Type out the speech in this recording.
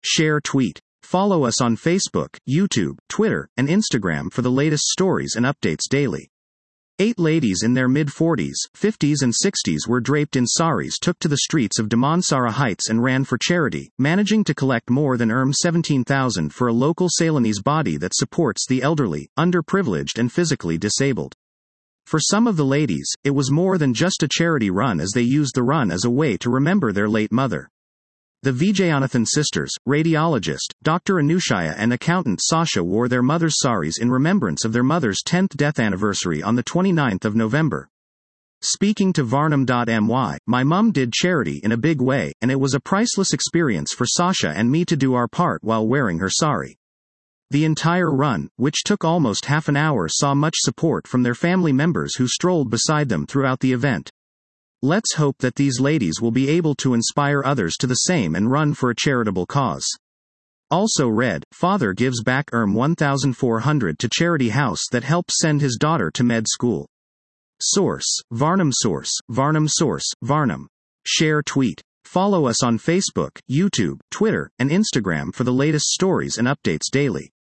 Share tweet. Follow us on Facebook, YouTube, Twitter, and Instagram for the latest stories and updates daily. 8 ladies in their mid-40s, 50s and 60s were draped in saris took to the streets of Damansara Heights and ran for charity, managing to collect more than $17,000 for a local Ceylonese body that supports the elderly, underprivileged and physically disabled. For some of the ladies, it was more than just a charity run as they used the run as a way to remember their late mother. The Vijayanathan sisters, radiologist, Dr. Anushaya and accountant Sasha wore their mother's saris in remembrance of their mother's 10th death anniversary on the 29th of November. Speaking to Varnam.my, my mum did charity in a big way, and it was a priceless experience for Sasha and me to do our part while wearing her sari. The entire run, which took almost half an hour, saw much support from their family members who strolled beside them throughout the event. Let's hope that these ladies will be able to inspire others to the same and run for a charitable cause. Also read, father gives back $1,400 to charity house that helps send his daughter to med school. Source, Varnam Source, Varnam Source, Varnam. Share tweet. Follow us on Facebook, YouTube, Twitter, and Instagram for the latest stories and updates daily.